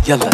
يلا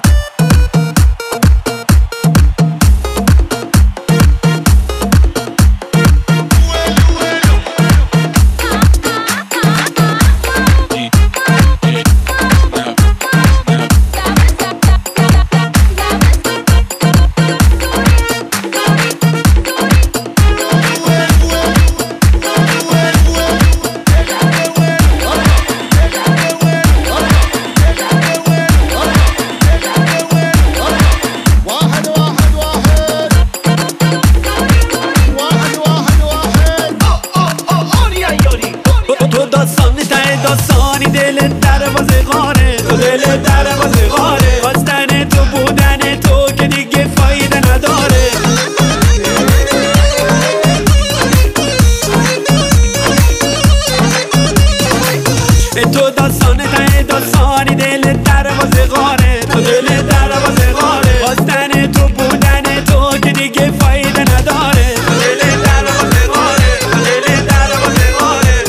داستانی دل دروازه غاره تو دل دروازه غاره خواستن تو بودن تو که دیگه فایده نداره تو داستانی دل دروازه غاره تو دل دروازه غاره خواستن تو بودن تو که دیگه فایده نداره تو دل دروازه غاره تو دل دروازه غاره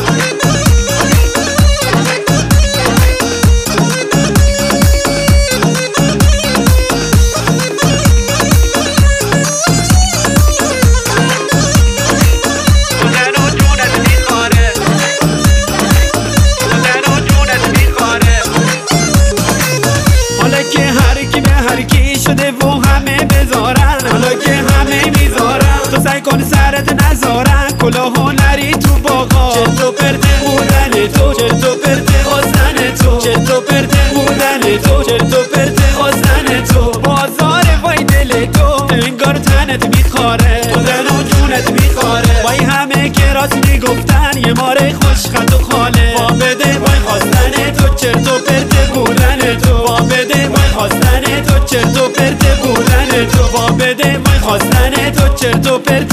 شده و همه بذارن حالا که همه میذارن تو سعی کن سرت نذارن کلاه نری تو باغا چرت و پرت بودن تو چرت و پرت خواستن تو چرت و پرت بودن تو چرت و پرت خواستن تو بازار وای دل تو انگار تنت میخواره خودن و جونت میخواره وای همه که راست میگفتن یه ماره خوش خط و خاله وا بده وای خواستن تو چرت و پرت بودن تو وا بده وای خواستن تو چرت و پرت بودن تو وا بده وای خواستن تو چرت و پرت